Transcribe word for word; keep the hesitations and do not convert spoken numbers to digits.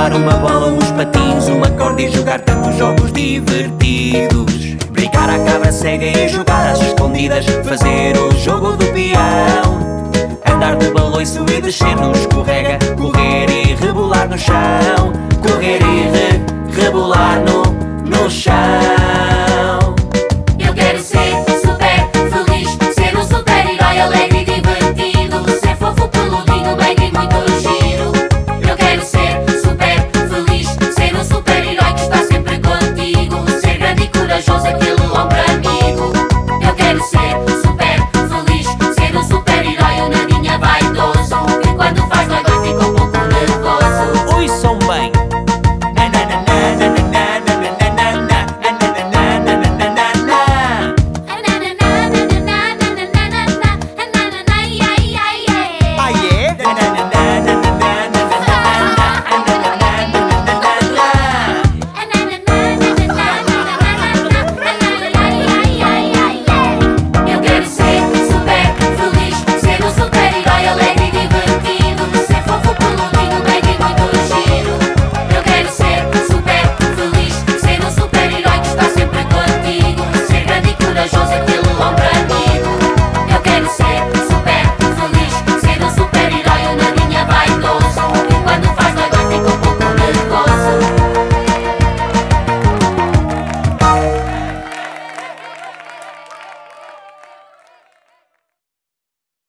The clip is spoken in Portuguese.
Roubar uma bola, os patins, uma corda e jogar tantos jogos divertidos. Brincar à cabra cega e jogar às escondidas, fazer o jogo do peão. Andar de baloiço e descer no escorrega, correr e rebolar no chão. Correr e re, rebolar no, no chão.